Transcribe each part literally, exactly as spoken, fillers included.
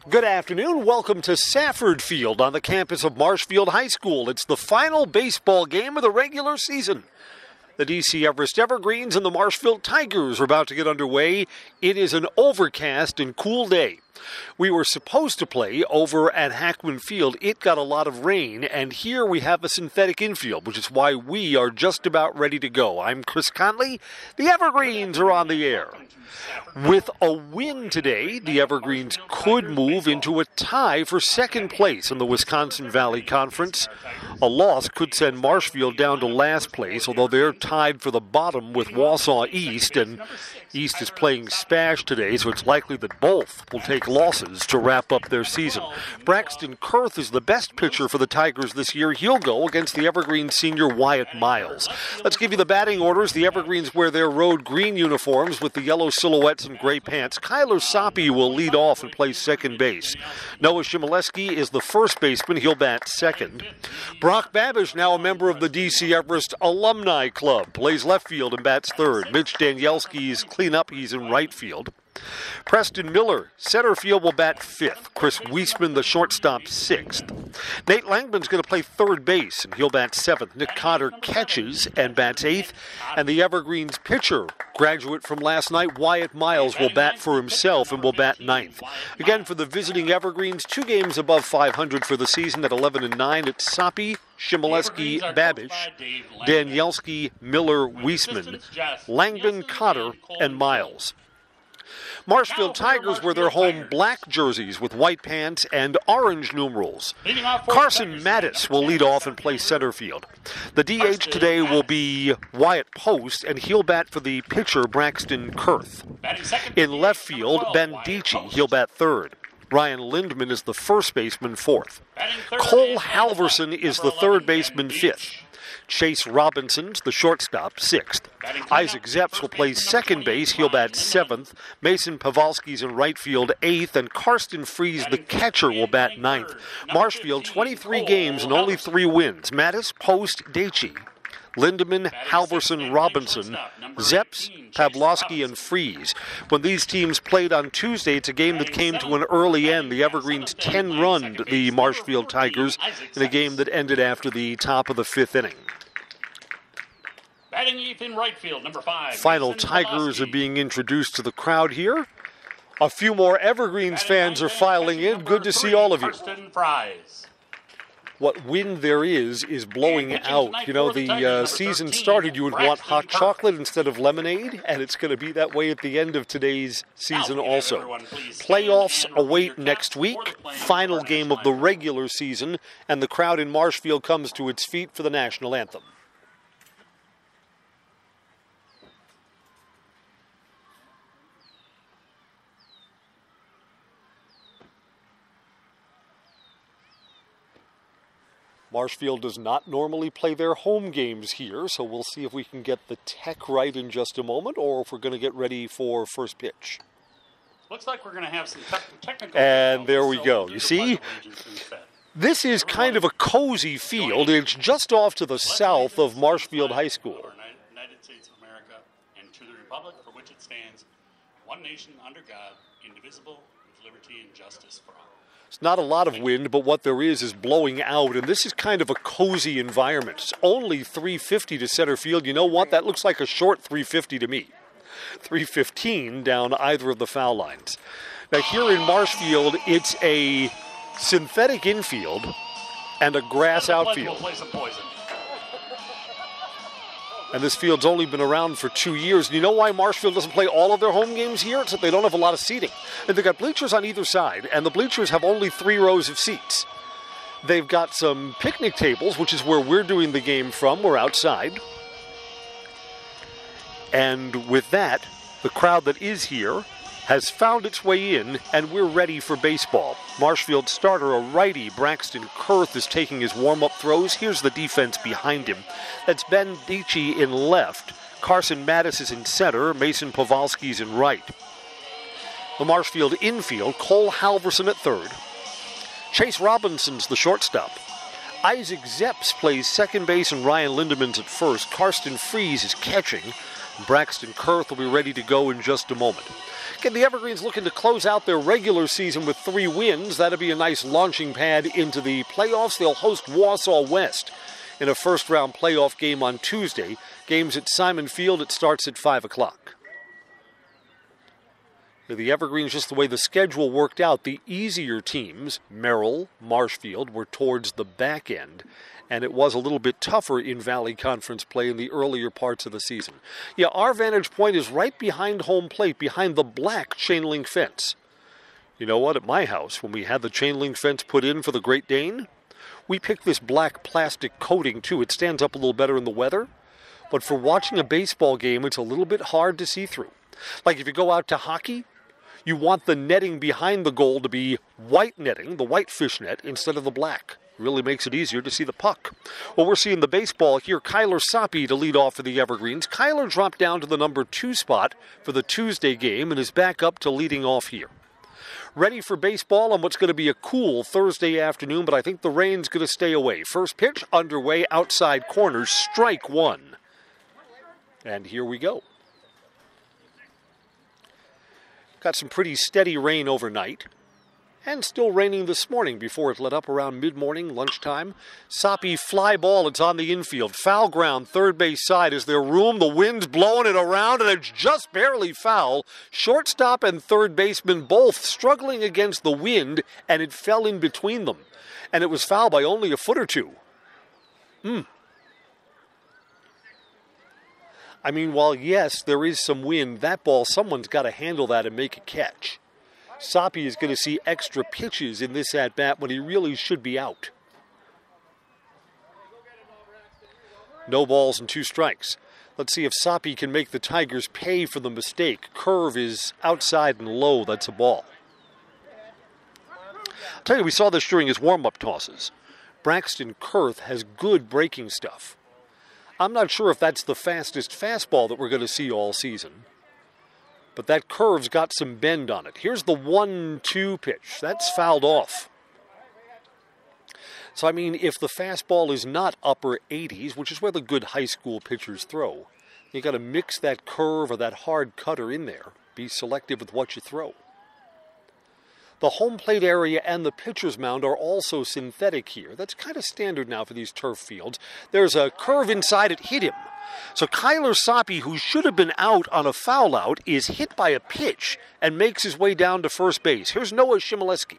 Good afternoon. Welcome to Safford Field on the campus of Marshfield High School. It's the final baseball game of the regular season. The D C Everest Evergreens and the Marshfield Tigers are about to get underway. It is an overcast and cool day. We were supposed to play over at Hackman Field. It got a lot of rain, and here we have a synthetic infield, which is why we are just about ready to go. I'm Chris Conley. The Evergreens are on the air. With a win today, the Evergreens could move into a tie for second place in the Wisconsin Valley Conference. A loss could send Marshfield down to last place, although they're tied for the bottom with Wausau East, and East is playing Spash today, so it's likely that both will take losses to wrap up their season. Braxton Kurth is the best pitcher for the Tigers this year. He'll go against the Evergreens senior Wyatt Miles. Let's give you the batting orders. The Evergreens wear their road green uniforms with the yellow silhouettes and gray pants. Kyler Soppe will lead off and play second base. Noah Shimoleski is the first baseman. He'll bat second. Brock Babish, now a member of the D C Everest Alumni Club, plays left field and bats third. Mitch Danielski is cleanup. He's in right field. Preston Miller, center field, will bat fifth. Chris Weisman, the shortstop, sixth. Nate Langman's going to play third base, and he'll bat seventh. Nick Cotter catches and bats eighth. And the Evergreens pitcher, graduate from last night, Wyatt Miles, will bat for himself and will bat ninth. Again, for the visiting Evergreens, two games above five hundred for the season at eleven and nine. It's Soppe, Shimoleski, Babish, Danielski, Miller, Weisman, Langman, Cotter, and Miles. Marshfield Tigers wear their home black jerseys with white pants and orange numerals. Carson Mattis will lead off and play center field. The D H today will be Wyatt Post, and he'll bat for the pitcher Braxton Kurth. In left field, Ben Dici, he'll bat third. Ryan Lindman is the first baseman, fourth. Cole Halverson is the third baseman, fifth. Chase Robinson's the shortstop, sixth. Isaac Zepps will play second base. He'll bat seventh. Mason Pavalski's in right field, eighth. And Karsten Fries, the catcher, will bat ninth. Marshfield, twenty-three games and only three wins. Mattis, Post, Dici, Lindemann, Halverson, Robinson, Zepps, Pavlovsky, and Fries. When these teams played on Tuesday, it's a game that came to an early end. The Evergreens ten-runned the Marshfield Tigers in a game that ended after the top of the fifth inning. Batting eighth in right field, number five. Final Tigers are being introduced to the crowd here. A few more Evergreens fans are filing in. Good to see all of you. What wind there is is blowing out. You know, the uh, season started, you would want hot chocolate instead of lemonade, and it's going to be that way at the end of today's season also. Playoffs await next week, final game of the regular season, and the crowd in Marshfield comes to its feet for the national anthem. Marshfield does not normally play their home games here, so we'll see if we can get the tech right in just a moment, or if we're going to get ready for first pitch. Looks like we're going to have some te- technical... And there we go. You see, this is kind of a cozy field. It's just off to the south of Marshfield High School. United States of America and to the republic for which it stands, one nation under God, indivisible, with liberty and justice for all. It's not a lot of wind, but what there is is blowing out, and this is kind of a cozy environment. It's only three fifty to center field. You know what? That looks like a short three fifty to me. three fifteen down either of the foul lines. Now here in Marshfield, it's a synthetic infield and a grass outfield. And this field's only been around for two years. And you know why Marshfield doesn't play all of their home games here? It's that they don't have a lot of seating. And they've got bleachers on either side, and the bleachers have only three rows of seats. They've got some picnic tables, which is where we're doing the game from. We're outside. And with that, the crowd that is here has found its way in, and we're ready for baseball. Marshfield starter, a righty, Braxton Kurth, is taking his warm-up throws. Here's the defense behind him. That's Ben Dici in left. Carson Mattis is in center. Mason Pavalski's in right. The Marshfield infield, Cole Halverson at third. Chase Robinson's the shortstop. Isaac Zepps plays second base, and Ryan Lindemann's at first. Karsten Fries is catching. Braxton Kurth will be ready to go in just a moment. Again, the Evergreens looking to close out their regular season with three wins. That'll be a nice launching pad into the playoffs. They'll host Wausau West in a first-round playoff game on Tuesday. Games at Simon Field. It starts at five o'clock. The Evergreens, just the way the schedule worked out, the easier teams, Merrill, Marshfield, were towards the back end, and it was a little bit tougher in Valley Conference play in the earlier parts of the season. Yeah, our vantage point is right behind home plate, behind the black chain link fence. You know what? At my house, when we had the chain link fence put in for the Great Dane, we picked this black plastic coating, too. It stands up a little better in the weather, but for watching a baseball game, it's a little bit hard to see through. Like if you go out to hockey, you want the netting behind the goal to be white netting, the white fish net, instead of the black. Really makes it easier to see the puck. Well, we're seeing the baseball here. Kyler Soppe to lead off for the Evergreens. Kyler dropped down to the number two spot for the Tuesday game and is back up to leading off here. Ready for baseball on what's going to be a cool Thursday afternoon, but I think the rain's going to stay away. First pitch underway, outside corner, strike one. And here we go. Got some pretty steady rain overnight, and still raining this morning before it let up around mid-morning, lunchtime. Soppe fly ball, it's on the infield. Foul ground, third base side. Is there room? The wind's blowing it around, and it's just barely foul. Shortstop and third baseman both struggling against the wind, and it fell in between them. And it was foul by only a foot or two. Hmm. I mean, while, yes, there is some wind, that ball, someone's got to handle that and make a catch. Soppe is going to see extra pitches in this at-bat when he really should be out. No balls and two strikes. Let's see if Soppe can make the Tigers pay for the mistake. Curve is outside and low. That's a ball. I'll tell you, we saw this during his warm-up tosses. Braxton Kurth has good breaking stuff. I'm not sure if that's the fastest fastball that we're going to see all season, but that curve's got some bend on it. Here's the one two pitch. That's fouled off. So, I mean, if the fastball is not upper eighties, which is where the good high school pitchers throw, you got to mix that curve or that hard cutter in there. Be selective with what you throw. The home plate area and the pitcher's mound are also synthetic here. That's kind of standard now for these turf fields. There's a curve inside, it hit him. So Kyler Soppe, who should have been out on a foul out, is hit by a pitch and makes his way down to first base. Here's Noah Shimoleski.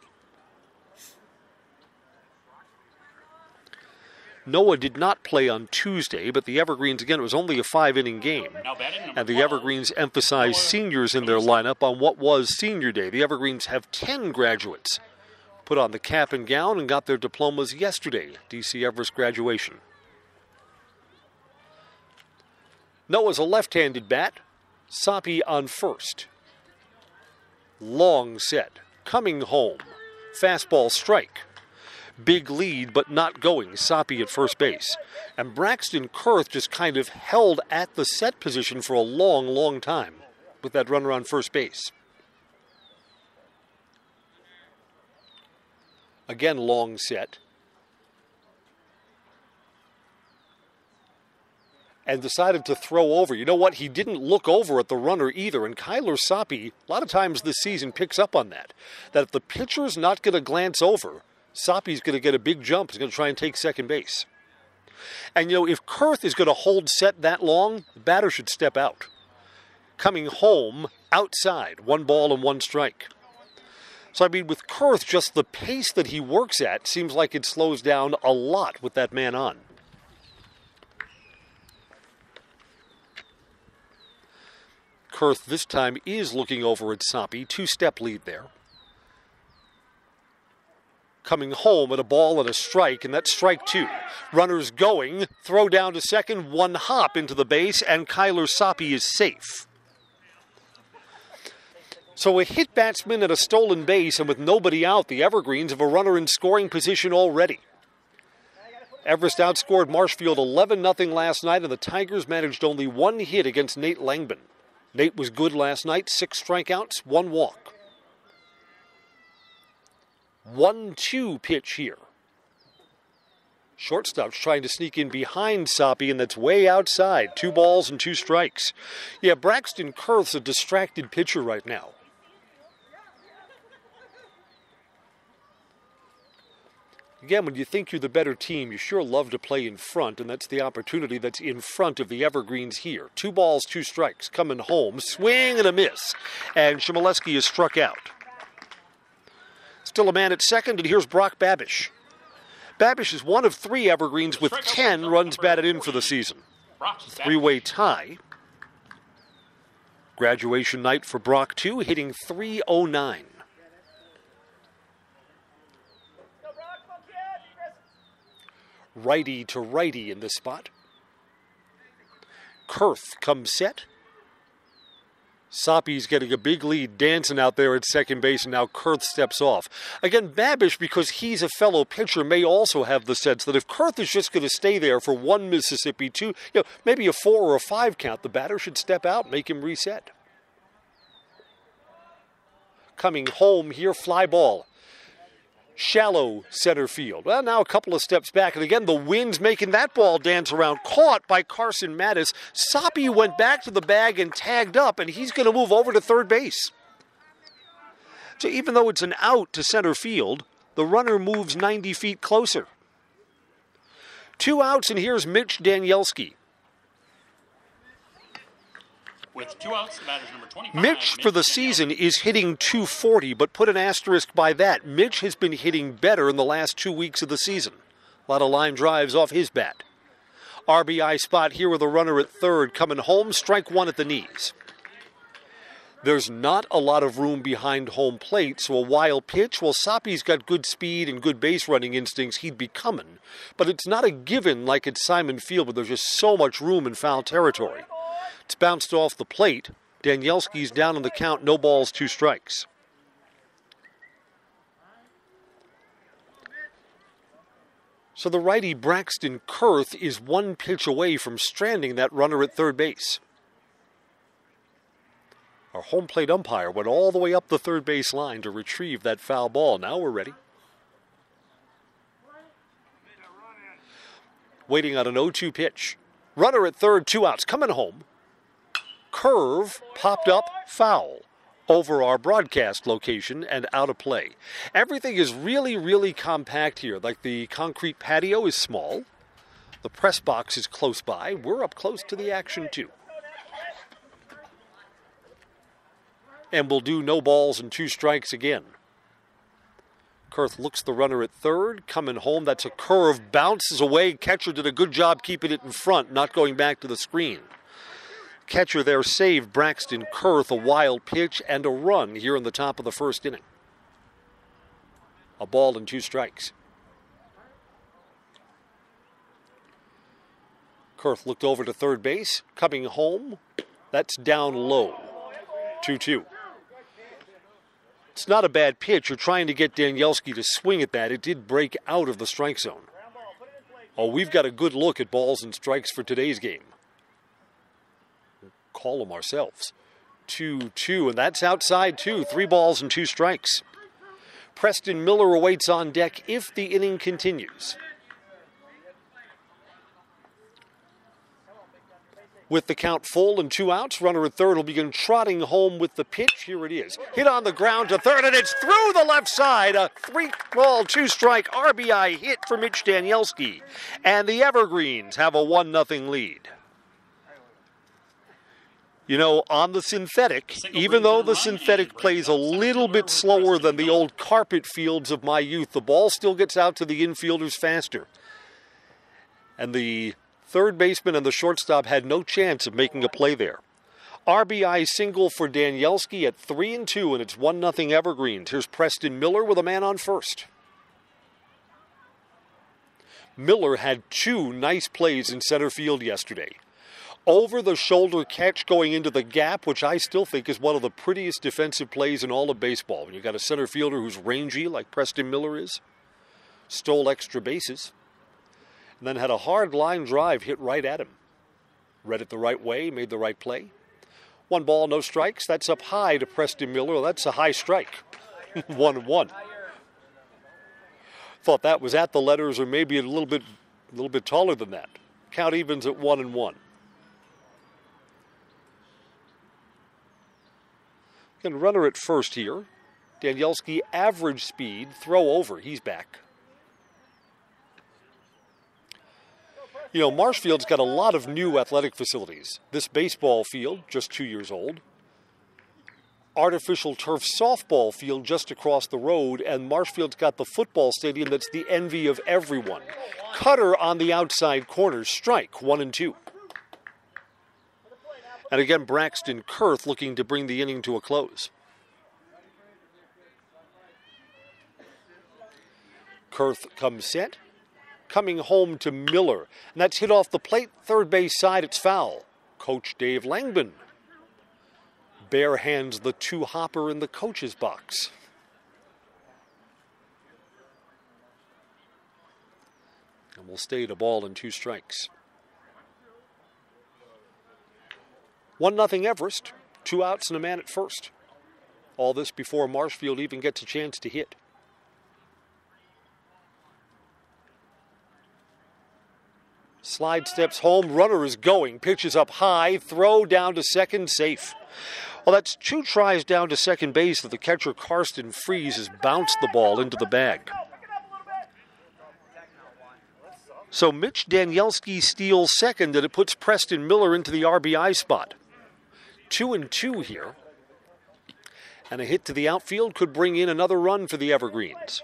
Noah did not play on Tuesday, but the Evergreens, again, it was only a five-inning game. And the Evergreens emphasized seniors in their lineup on what was Senior Day. The Evergreens have ten graduates put on the cap and gown and got their diplomas yesterday, D C Everest graduation. Noah's a left-handed bat. Soppe on first. Long set. Coming home. Fastball strike. Big lead, but not going. Soppe at first base. And Braxton Kurth just kind of held at the set position for a long, long time with that runner on first base. Again, long set. And decided to throw over. You know what? He didn't look over at the runner either. And Kyler Soppe, a lot of times this season, picks up on that. That if the pitcher's not going to glance over, Soppe's going to get a big jump. He's going to try and take second base. And, you know, if Kurth is going to hold set that long, the batter should step out. Coming home, outside, one ball and one strike. So, I mean, with Kurth, just the pace that he works at seems like it slows down a lot with that man on. Kurth this time is looking over at Soppe. Two-step lead there. Coming home at a ball and a strike, and that's strike two. Runners going, throw down to second, one hop into the base, and Kyler Soppe is safe. So a hit batsman at a stolen base, and with nobody out, the Evergreens have a runner in scoring position already. Everest outscored Marshfield eleven nothing last night, and the Tigers managed only one hit against Nate Langman. Nate was good last night, six strikeouts, one walk. one two pitch here. Shortstop's trying to sneak in behind Soppe, and that's way outside. Two balls and two strikes. Yeah, Braxton Kurth's a distracted pitcher right now. Again, when you think you're the better team, you sure love to play in front, and that's the opportunity that's in front of the Evergreens here. Two balls, two strikes, coming home, swing and a miss, and Chmielewski is struck out. Still a man at second, and here's Brock Babish. Babish is one of three Evergreens with ten runs batted in for the season. Three-way tie. Graduation night for Brock, too, hitting three oh nine. Righty to righty in this spot. Kurth comes set. Soppe's getting a big lead, dancing out there at second base, and now Kurth steps off. Again, Babish, because he's a fellow pitcher, may also have the sense that if Kurth is just going to stay there for one Mississippi, two, you know, maybe a four or a five count, the batter should step out, make him reset. Coming home here, fly ball. Shallow center field. Well, now a couple of steps back, and again, the wind's making that ball dance around. Caught by Carson Mattis. Soppe went back to the bag and tagged up, and he's going to move over to third base. So even though it's an out to center field, the runner moves ninety feet closer. Two outs, and here's Mitch Danielski. With two outs, the batter's number twenty-five. Mitch, for the season, is hitting two forty, but put an asterisk by that. Mitch has been hitting better in the last two weeks of the season. A lot of line drives off his bat. R B I spot here with a runner at third. Coming home, strike one at the knees. There's not a lot of room behind home plate, so a wild pitch, well, Soppe's got good speed and good base running instincts, he'd be coming. But it's not a given like at Simon Field, where there's just so much room in foul territory. It's bounced off the plate. Danielski's down on the count, no balls, two strikes. So the righty Braxton Kurth is one pitch away from stranding that runner at third base. Our home plate umpire went all the way up the third base line to retrieve that foul ball. Now we're ready. Waiting on an oh two pitch. Runner at third, two outs, coming home. Curve popped up, foul over our broadcast location and out of play. Everything is really, really compact here. Like the concrete patio is small. The press box is close by. We're up close to the action too. And we'll do no balls and two strikes again. Kurth looks the runner at third, coming home. That's a curve, bounces away. Catcher did a good job keeping it in front, not going back to the screen. Catcher there saved Braxton Kurth, a wild pitch and a run here in the top of the first inning. A ball and two strikes. Kurth looked over to third base, coming home. That's down low. two two. It's not a bad pitch. You're trying to get Danielski to swing at that. It did break out of the strike zone. Oh, we've got a good look at balls and strikes for today's game. Call them ourselves. two two, and that's outside two. Three balls and two strikes. Preston Miller awaits on deck if the inning continues. With the count full and two outs, runner at third will begin trotting home with the pitch. Here it is. Hit on the ground to third, and it's through the left side. A three-ball, two-strike R B I hit for Mitch Danielski. And the Evergreens have a one nothing lead. You know, on the synthetic, even though the synthetic plays a little bit slower than the old carpet fields of my youth, the ball still gets out to the infielders faster. And the third baseman and the shortstop had no chance of making a play there. R B I single for Danielski at three and two, and it's one nothing Evergreens. Here's Preston Miller with a man on first. Miller had two nice plays in center field yesterday. Over-the-shoulder catch going into the gap, which I still think is one of the prettiest defensive plays in all of baseball. When you've got a center fielder who's rangy like Preston Miller is. Stole extra bases. And then had a hard line drive hit right at him. Read it the right way, made the right play. One ball, no strikes. That's up high to Preston Miller. That's a high strike. one one. Thought that was at the letters or maybe a little bit a little bit taller than that. Count evens at one and one. Again, runner at first here. Danielski, average speed, throw over. He's back. You know, Marshfield's got a lot of new athletic facilities. This baseball field, just two years old. Artificial turf softball field just across the road, and Marshfield's got the football stadium that's the envy of everyone. Cutter on the outside corner, strike, one and two. And again, Braxton Kurth looking to bring the inning to a close. Kurth comes set. Coming home to Miller, and that's hit off the plate, third base side, it's foul. Coach Dave Langbin bare hands the two-hopper in the coach's box. And we'll stay at a ball and two strikes. One nothing Everest, two outs and a man at first. All this before Marshfield even gets a chance to hit. Slide steps home, runner is going, pitches up high, throw down to second, safe. Well, that's two tries down to second base that the catcher Karsten Fries has bounced the ball into the bag. So Mitch Danielski steals second, and it puts Preston Miller into the R B I spot. Two and two here. And a hit to the outfield could bring in another run for the Evergreens.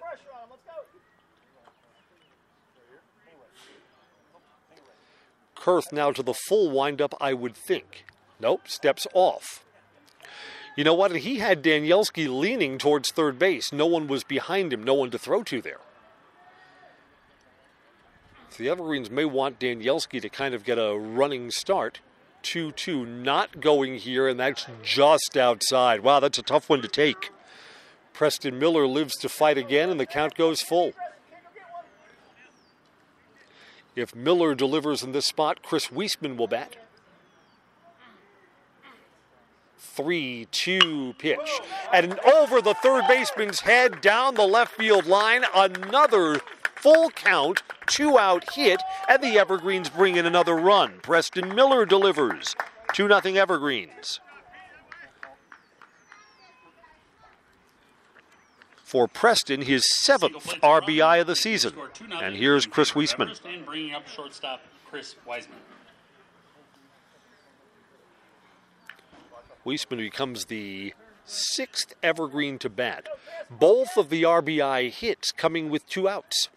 Kurth now to the full windup, I would think. Nope, steps off. You know what? He had Danielski leaning towards third base. No one was behind him, no one to throw to there. So the Evergreens may want Danielski to kind of get a running start. two two not going here, and that's just outside. Wow, that's a tough one to take. Preston Miller lives to fight again, and the count goes full. If Miller delivers in this spot, Chris Weisman will bat. three two pitch. And over the third baseman's head, down the left field line, another full count, two-out hit, and the Evergreens bring in another run. Preston Miller delivers. two nothing Evergreens. For Preston, his seventh R B I of the season. And here's Chris Weisman. And bringing up shortstop Chris Weisman. Weisman becomes the sixth Evergreen to bat. Both of the R B I hits coming with two outs.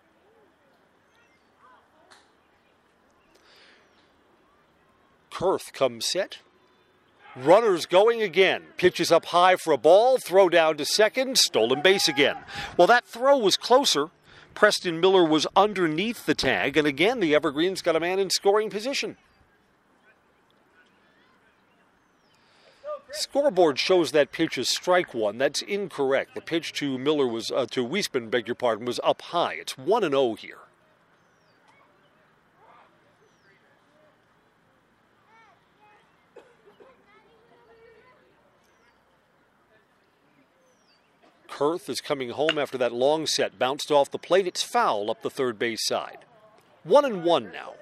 Kurth comes set. Runners going again. Pitches up high for a ball. Throw down to second. Stolen base again. Well, that throw was closer. Preston Miller was underneath the tag. And again, the Evergreens got a man in scoring position. Scoreboard shows that pitch as strike one. That's incorrect. The pitch to Miller was, uh, to Weisman, beg your pardon, was up high. It's one and oh here. Kurth is coming home after that long set. Bounced off the plate. It's foul up the third base side. One and one now.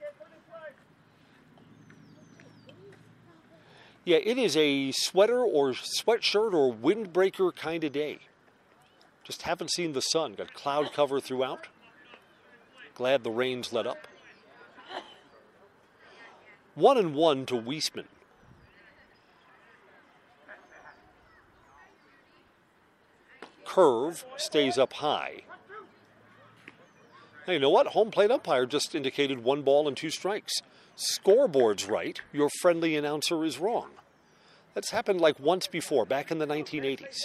Yeah, it is a sweater or sweatshirt or windbreaker kind of day. Just haven't seen the sun. Got cloud cover throughout. Glad the rain's let up. One and one to Weisman. Curve stays up high. Hey, you know what? Home plate umpire just indicated one ball and two strikes. Scoreboard's right. Your friendly announcer is wrong. That's happened like once before, back in the nineteen eighties.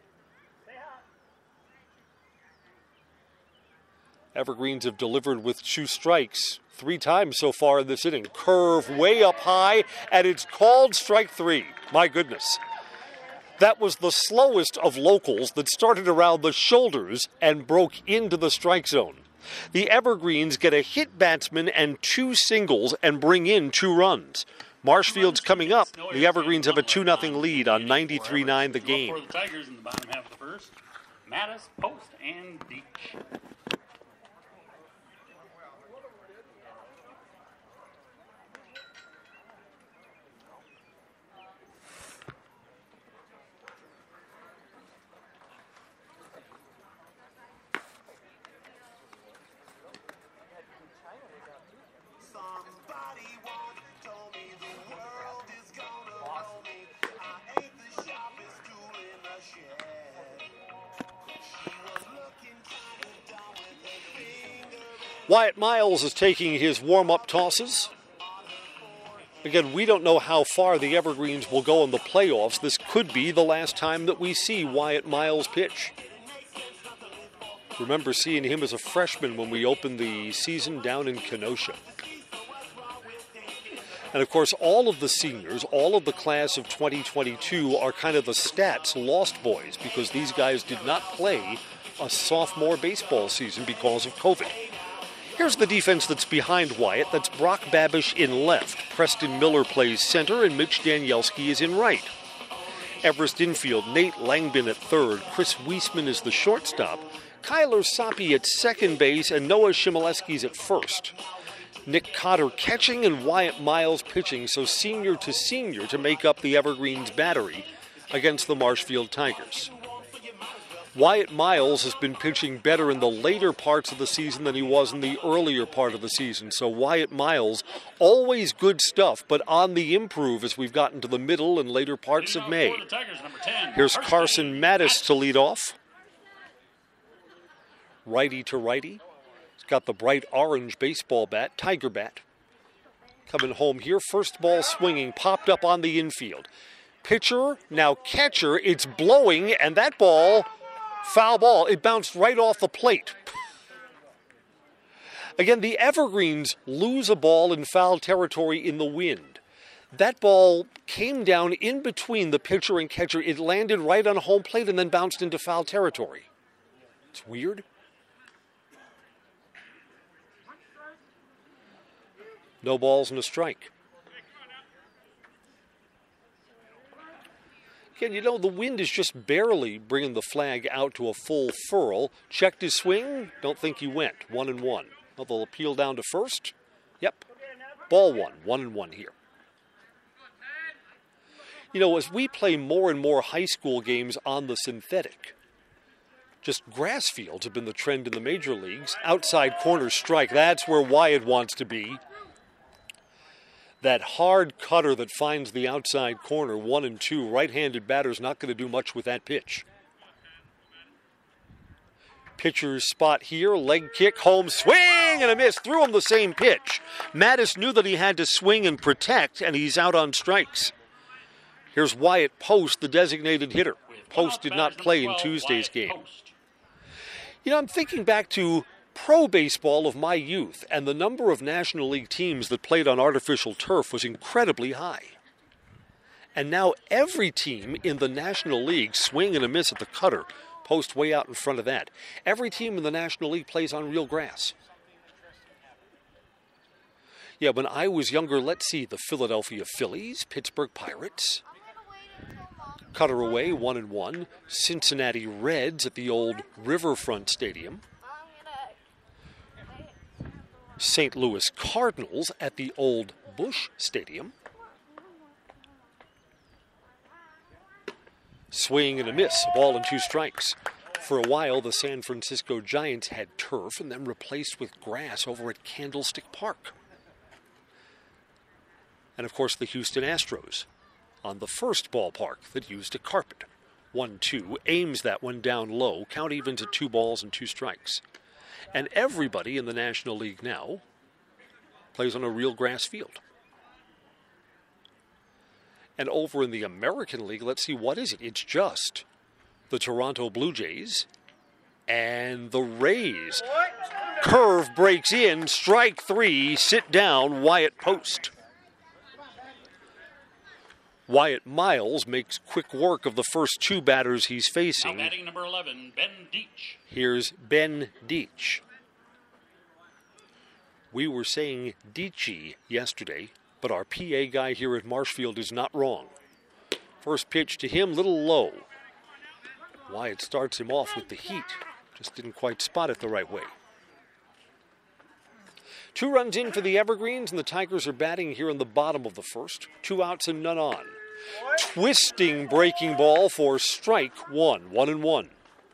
Evergreens have delivered with two strikes three times so far in this inning. Curve way up high, and it's called strike three. My goodness. That was the slowest of locals that started around the shoulders and broke into the strike zone. The Evergreens get a hit batsman and two singles and bring in two runs. Marshfield's coming up. The Evergreens have a two nothing lead on ninety-three nine the game. For the Tigers in the bottom half of the first, Mattis, Post, and Beach. Wyatt Miles is taking his warm-up tosses. Again, we don't know how far the Evergreens will go in the playoffs. This could be the last time that we see Wyatt Miles pitch. Remember seeing him as a freshman when we opened the season down in Kenosha. And of course, all of the seniors, all of the class of twenty twenty-two are kind of the stats lost boys because these guys did not play a sophomore baseball season because of COVID. Here's the defense that's behind Wyatt. That's Brock Babish in left. Preston Miller plays center, and Mitch Danielski is in right. Everest infield, Nate Langbin at third. Chris Wiesman is the shortstop. Kyler Soppe at second base, and Noah Shimoleski's at first. Nick Cotter catching and Wyatt Miles pitching, so senior to senior to make up the Evergreens battery against the Marshfield Tigers. Wyatt Miles has been pitching better in the later parts of the season than he was in the earlier part of the season. So Wyatt Miles, always good stuff, but on the improve as we've gotten to the middle and later parts of May. Here's Carson Mattis to lead off. Righty to righty. He's got the bright orange baseball bat, Tiger bat. Coming home here, first ball swinging, popped up on the infield. Pitcher, now catcher, it's blowing, and that ball... foul ball. It bounced right off the plate. Again, the Evergreens lose a ball in foul territory in the wind. That ball came down in between the pitcher and catcher. It landed right on home plate and then bounced into foul territory. It's weird. No balls and a strike. Again, you know, the wind is just barely bringing the flag out to a full furl. Checked his swing. Don't think he went. One and one. Well, they'll appeal down to first. Yep. Ball one. One and one here. You know, as we play more and more high school games on the synthetic, just grass fields have been the trend in the major leagues. Outside corner strike. That's where Wyatt wants to be. That hard cutter that finds the outside corner, one and two. Right-handed batter's not going to do much with that pitch. Pitcher's spot here, leg kick, home swing, and a miss. Threw him the same pitch. Mattis knew that he had to swing and protect, and he's out on strikes. Here's Wyatt Post, the designated hitter. Post did not play in Tuesday's game. You know, I'm thinking back to pro baseball of my youth, and the number of National League teams that played on artificial turf was incredibly high. And now every team in the National League swing and a miss at the cutter, Post way out in front of that. Every team in the National League plays on real grass. Yeah, when I was younger, let's see, the Philadelphia Phillies, Pittsburgh Pirates, cutter away, one and one. Cincinnati Reds at the old Riverfront Stadium. Saint Louis Cardinals at the old Busch Stadium. Swing and a miss, a ball and two strikes. For a while, the San Francisco Giants had turf and then replaced with grass over at Candlestick Park. And of course, the Houston Astros on the first ballpark that used a carpet. one two, aims that one down low, count evens at two balls and two strikes. And everybody in the National League now plays on a real grass field. And over in the American League, let's see, what is it? It's just the Toronto Blue Jays and the Rays. Curve breaks in, strike three, sit down, Wyatt Post. Wyatt Miles makes quick work of the first two batters he's facing. Now batting number eleven, Ben Deach. Here's Ben Deach. We were saying Deachy yesterday, but our P A guy here at Marshfield is not wrong. First pitch to him, little low. Wyatt starts him off with the heat. Just didn't quite spot it the right way. Two runs in for the Evergreens, and the Tigers are batting here in the bottom of the first. Two outs and none on. Twisting breaking ball for strike one. One and one.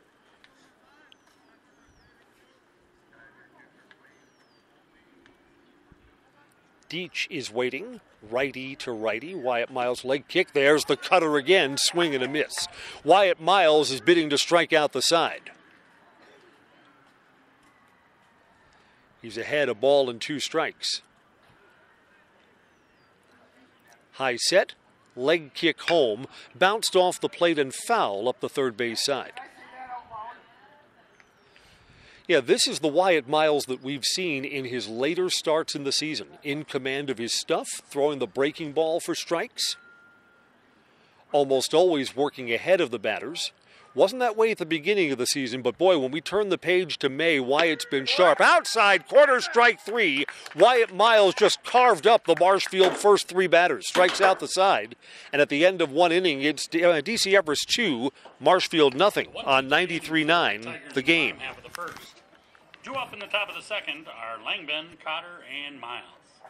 Deach is waiting. Righty to righty. Wyatt Miles leg kick. There's the cutter again. Swing and a miss. Wyatt Miles is bidding to strike out the side. He's ahead, a ball and two strikes. High set, leg kick home, bounced off the plate and foul up the third base side. Yeah, this is the Wyatt Miles that we've seen in his later starts in the season. In command of his stuff, throwing the breaking ball for strikes. Almost always working ahead of the batters. Wasn't that way at the beginning of the season, but boy, when we turn the page to May, Wyatt's been sharp. Outside, quarter strike three. Wyatt Miles just carved up the Marshfield first three batters. Strikes out the side. And at the end of one inning, it's D C Everest two, Marshfield nothing on ninety-three nine, the game. Two up in the top of the second are Langben, Cotter, and Miles.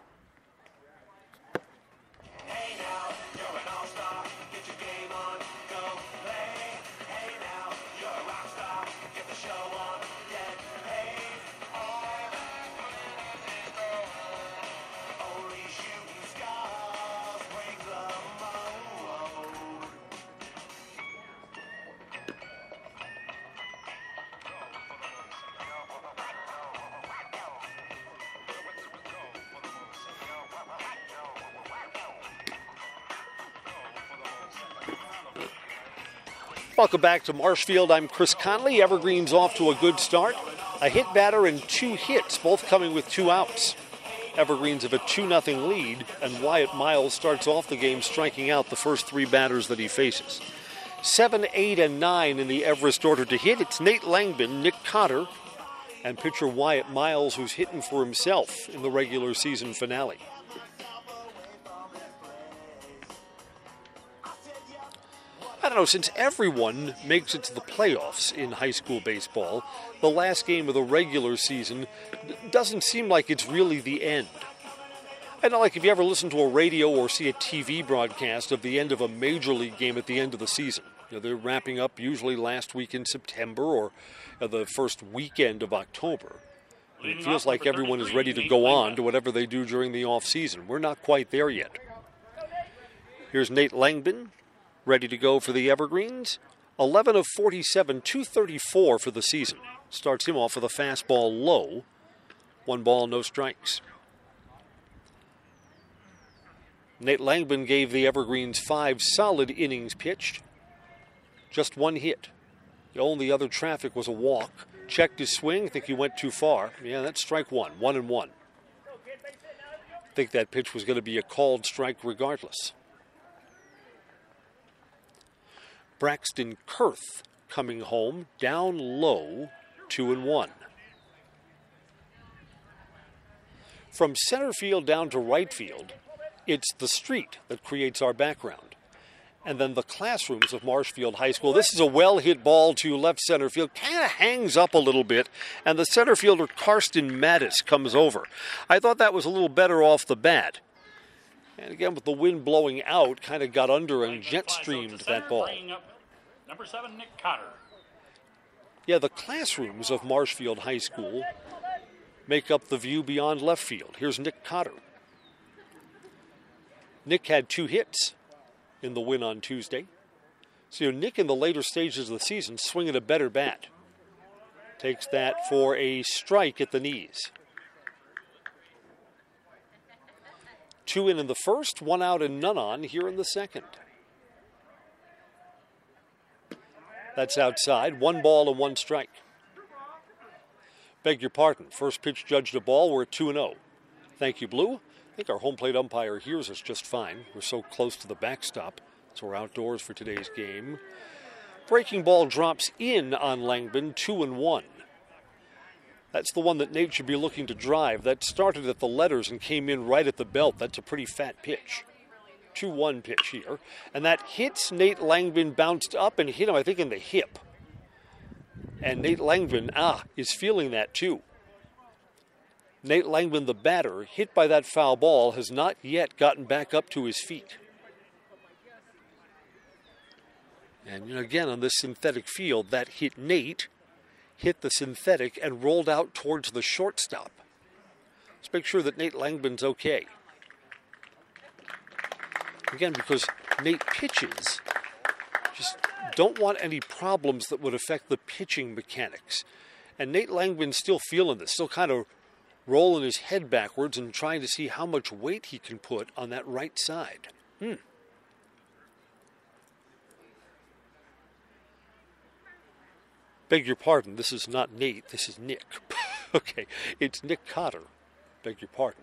Hey now, you're an all-star. Get your game on, go play. Hey now, you're a rock star. Get the show on, get paid. Only shooting stars break the mold. Welcome back to Marshfield. I'm Chris Conley. Evergreen's off to a good start. A hit batter and two hits, both coming with two outs. Evergreen's have a two nothing lead, and Wyatt Miles starts off the game striking out the first three batters that he faces. Seven, eight, and nine in the Everest order to hit. It's Nate Langben, Nick Cotter, and pitcher Wyatt Miles, who's hitting for himself in the regular season finale. I don't know, since everyone makes it to the playoffs in high school baseball, the last game of the regular season doesn't seem like it's really the end. I know, like if you ever listen to a radio or see a T V broadcast of the end of a major league game at the end of the season. You know, they're wrapping up usually last week in September or uh, the first weekend of October. And it feels like everyone is ready to go on to whatever they do during the off season. We're not quite there yet. Here's Nate Langben, ready to go for the Evergreens. eleven of forty-seven, two thirty-four for the season. Starts him off with a fastball low. One ball, no strikes. Nate Langben gave the Evergreens five solid innings pitched. Just one hit. The only other traffic was a walk. Checked his swing. I think he went too far. Yeah, that's strike one. One and one. I think that pitch was going to be a called strike regardless. Braxton Kurth coming home, down low, two and one. From center field down to right field, it's the street that creates our background. And then the classrooms of Marshfield High School. This is a well-hit ball to left center field. Kind of hangs up a little bit, and the center fielder, Karsten Mattis, comes over. I thought that was a little better off the bat. And again, with the wind blowing out, kind of got under and jet streamed that ball. Number seven, Nick Cotter. Yeah, the classrooms of Marshfield High School make up the view beyond left field. Here's Nick Cotter. Nick had two hits in the win on Tuesday. So you know, Nick in the later stages of the season swinging a better bat. Takes that for a strike at the knees. Two in in the first, one out and none on here in the second. That's outside. One ball and one strike. Beg your pardon. First pitch judged a ball. We're at two and oh. Thank you, Blue. I think our home plate umpire hears us just fine. We're so close to the backstop. So we're outdoors for today's game. Breaking ball drops in on Langben, two and one. That's the one that Nate should be looking to drive. That started at the letters and came in right at the belt. That's a pretty fat pitch. two one pitch here. And that hits Nate Langben, bounced up and hit him, I think, in the hip. And Nate Langben, ah, is feeling that too. Nate Langben, the batter, hit by that foul ball, has not yet gotten back up to his feet. And you know, again, on this synthetic field, that hit Nate, hit the synthetic, and rolled out towards the shortstop. Let's make sure that Nate Langben's okay. Again, because Nate pitches, just don't want any problems that would affect the pitching mechanics. And Nate Langben's still feeling this, still kind of rolling his head backwards and trying to see how much weight he can put on that right side. Hmm. Beg your pardon, this is not Nate, this is Nick. Okay, it's Nick Cotter. Beg your pardon.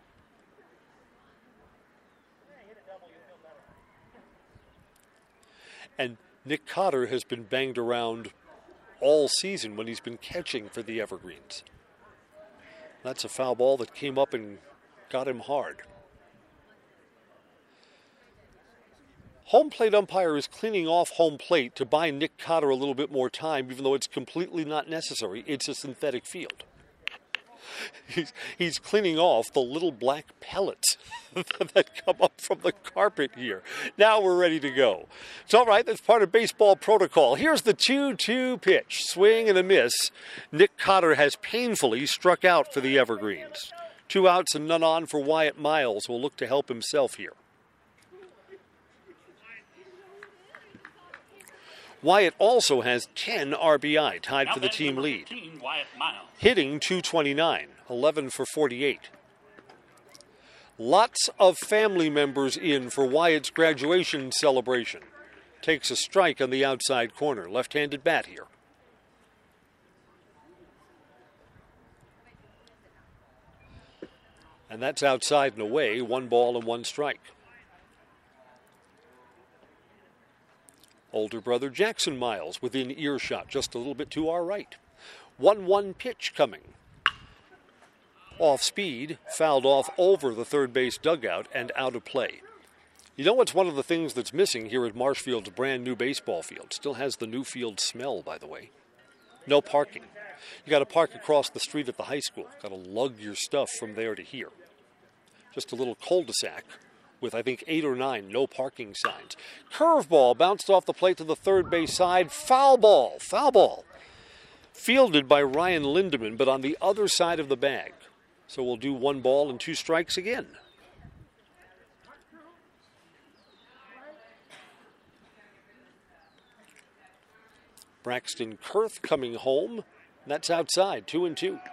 And Nick Cotter has been banged around all season when he's been catching for the Evergreens. That's a foul ball that came up and got him hard. Home plate umpire is cleaning off home plate to buy Nick Cotter a little bit more time, even though it's completely not necessary. It's a synthetic field. He's, he's cleaning off the little black pellets that come up from the carpet here. Now we're ready to go. It's all right. That's part of baseball protocol. Here's the two two pitch. Swing and a miss. Nick Cotter has painfully struck out for the Evergreens. Two outs and none on for Wyatt Miles, who will look to help himself here. Wyatt also has ten R B I, tied Now for the team lead. fifteen, Wyatt Miles. Hitting two twenty-nine, eleven for forty-eight. Lots of family members in for Wyatt's graduation celebration. Takes a strike on the outside corner. Left-handed bat here. And that's outside and away, one ball and one strike. Older brother Jackson Miles within earshot, just a little bit to our right. one one pitch coming. Off speed, fouled off over the third base dugout and out of play. You know what's one of the things that's missing here at Marshfield's brand new baseball field? Still has the new field smell, by the way. No parking. You got to park across the street at the high school. Got to lug your stuff from there to here. Just a little cul-de-sac with, I think, eight or nine no parking signs. Curveball bounced off the plate to the third base side. Foul ball. Foul ball. Fielded by Ryan Lindeman, but on the other side of the bag. So we'll do one ball and two strikes again. Braxton Kurth coming home. That's outside, two and two.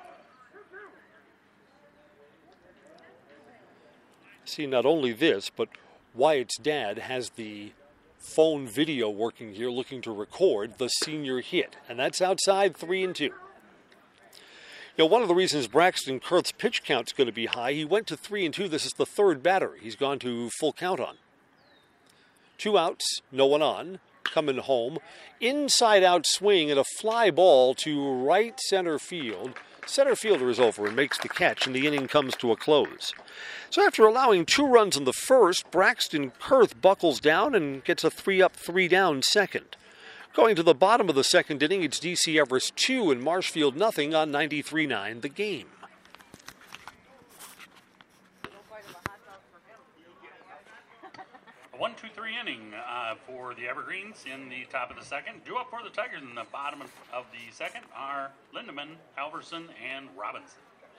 See, not only this, but Wyatt's dad has the phone video working here, looking to record the senior hit. And that's outside, three and two. You know, one of the reasons Braxton Kurth's pitch count's going to be high, he went to three and two. This is the third batter he's gone to full count on. Two outs, no one on. Coming home. Inside out swing and a fly ball to right center field. Center fielder is over and makes the catch, and the inning comes to a close. So after allowing two runs in the first, Braxton Kurth buckles down and gets a three up, three down second. Going to the bottom of the second inning, it's D C Everest two and Marshfield nothing on ninety-three nine The Game. A one two three inning uh, for the Evergreens in the top of the second. Due up for the Tigers in the bottom of, of the second are Lindeman, Halverson, and Robinson.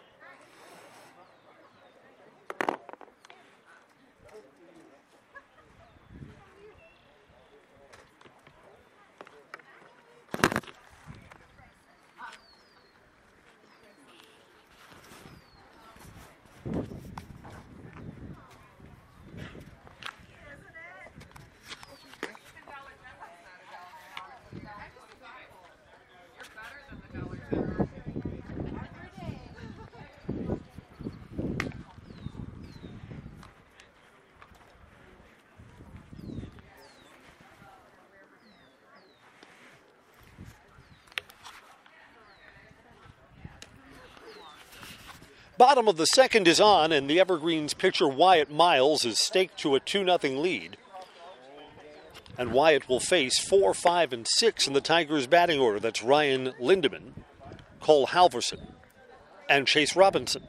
Bottom of the second is on, and the Evergreens pitcher Wyatt Miles is staked to a two nothing lead. And Wyatt will face four, five, and six in the Tigers' batting order. That's Ryan Lindeman, Cole Halverson, and Chase Robinson.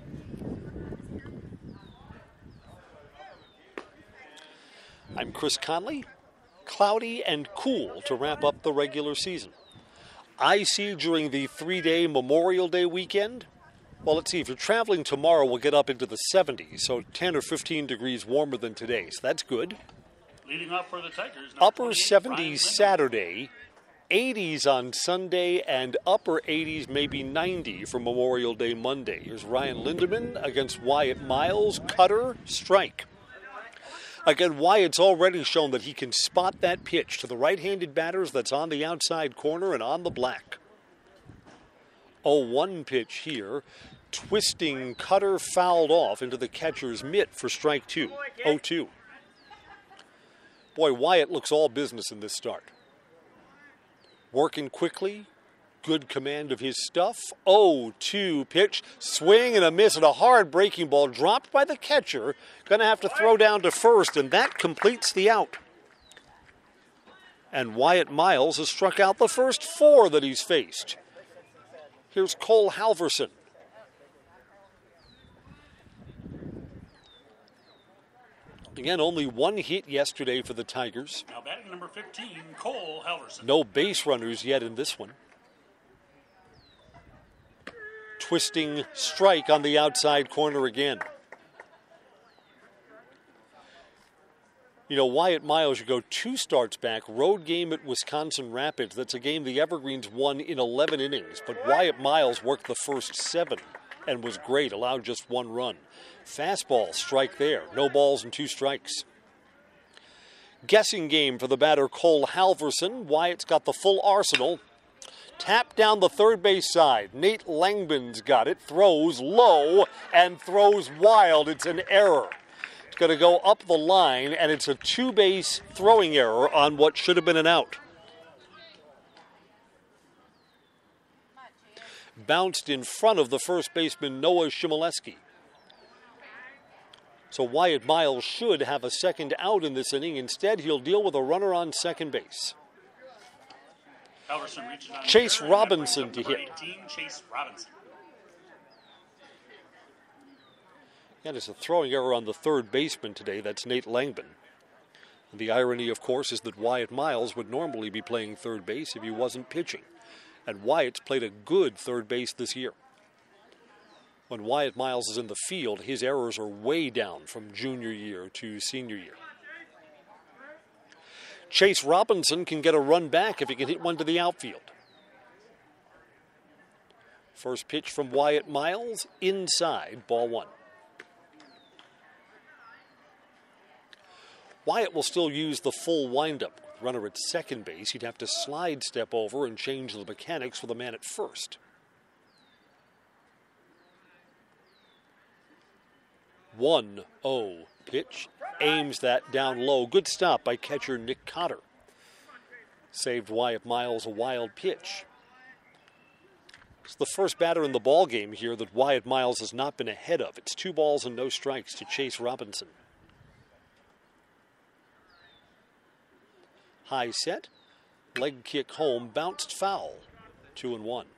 I'm Chris Conley. Cloudy and cool to wrap up the regular season. Icy during the three-day Memorial Day weekend. Well, let's see, if you're traveling tomorrow, we'll get up into the seventies, so ten or fifteen degrees warmer than today, so that's good. Leading up for the Tigers. Upper seventies Saturday, eighties on Sunday and upper eighties, maybe ninety for Memorial Day Monday. Here's Ryan Lindeman against Wyatt Miles. Cutter, strike. Again, Wyatt's already shown that he can spot that pitch to the right-handed batters that's on the outside corner and on the black. oh one pitch here. Twisting cutter fouled off into the catcher's mitt for strike two. oh two. Boy, Wyatt looks all business in this start. Working quickly, good command of his stuff. oh two pitch, swing and a miss, and a hard breaking ball dropped by the catcher. Going to have to throw down to first, and that completes the out. And Wyatt Miles has struck out the first four that he's faced. Here's Cole Halverson. Again, only one hit yesterday for the Tigers. Now batting number fifteen, Cole Halverson. No base runners yet in this one. Twisting strike on the outside corner again. You know, Wyatt Miles, you go two starts back, road game at Wisconsin Rapids. That's a game the Evergreens won in eleven innings, but Wyatt Miles worked the first seven and was great, allowed just one run. Fastball, strike there. No balls and two strikes. Guessing game for the batter Cole Halverson. Wyatt's got the full arsenal. Tap down the third base side. Nate Langman's got it. Throws low and throws wild. It's an error. It's going to go up the line, and it's a two-base throwing error on what should have been an out. Bounced in front of the first baseman, Noah Shimoleski. So Wyatt Miles should have a second out in this inning. Instead, he'll deal with a runner on second base. Chase Robinson to hit. Chase Robinson. And it's a throwing error on the third baseman today. That's Nate Langman. And the irony, of course, is that Wyatt Miles would normally be playing third base if he wasn't pitching. And Wyatt's played a good third base this year. When Wyatt Miles is in the field, his errors are way down from junior year to senior year. Chase Robinson can get a run back if he can hit one to the outfield. First pitch from Wyatt Miles, inside, ball one. Wyatt will still use the full windup. With runner at second base, he'd have to slide step over and change the mechanics with a man at first. one oh pitch. Aims that down low. Good stop by catcher Nick Cotter. Saved Wyatt Miles a wild pitch. It's the first batter in the ball game here that Wyatt Miles has not been ahead of. It's two balls and no strikes to Chase Robinson. High set. Leg kick home. Bounced foul. Two and one.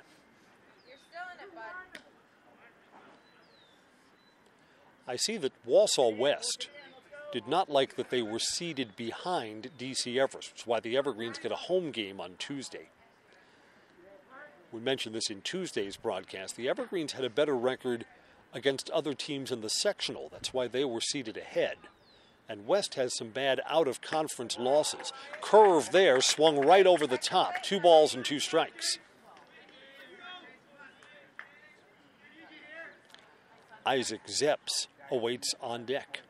I see that Wausau West did not like that they were seated behind D C Everest, which is why the Evergreens get a home game on Tuesday. We mentioned this in Tuesday's broadcast. The Evergreens had a better record against other teams in the sectional. That's why they were seated ahead. And West has some bad out-of-conference losses. Curve there, swung right over the top. Two balls and two strikes. Isaac Zepps awaits on deck.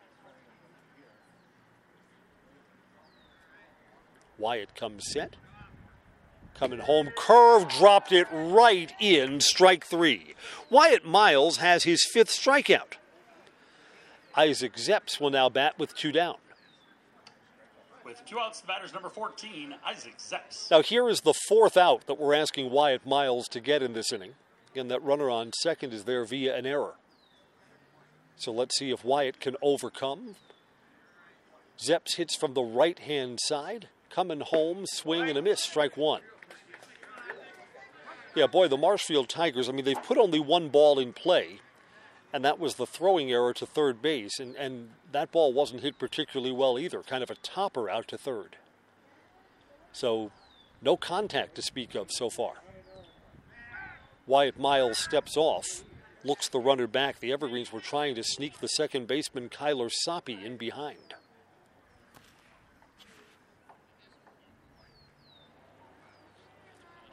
Wyatt comes set. Coming home, curve, dropped it right in, strike three. Wyatt Miles has his fifth strikeout. Isaac Zepps will now bat with two down. With two outs, the batter's number fourteen, Isaac Zepps. Now here is the fourth out that we're asking Wyatt Miles to get in this inning. Again, that runner on second is there via an error. So let's see if Wyatt can overcome. Zepps hits from the right-hand side. Coming home, swing and a miss, strike one. Yeah, boy, the Marshfield Tigers, I mean, they've put only one ball in play, and that was the throwing error to third base, and, and that ball wasn't hit particularly well either, kind of a topper out to third. So, no contact to speak of so far. Wyatt Miles steps off. Looks the runner back. The Evergreens were trying to sneak the second baseman Kyler Soppe in behind.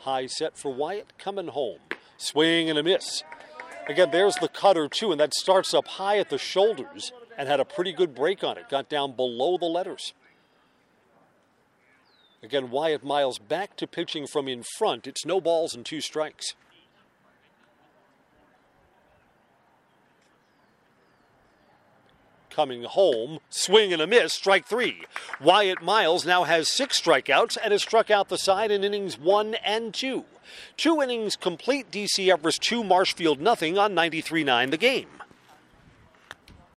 High set for Wyatt, coming home. Swing and a miss. Again, there's the cutter, too, and that starts up high at the shoulders and had a pretty good break on it. Got down below the letters. Again, Wyatt Miles back to pitching from in front. It's no balls and two strikes. Coming home, swing and a miss, strike three. Wyatt Miles now has six strikeouts and has struck out the side in innings one and two. Two innings complete, D C Everest two, Marshfield nothing on ninety-three nine The Game.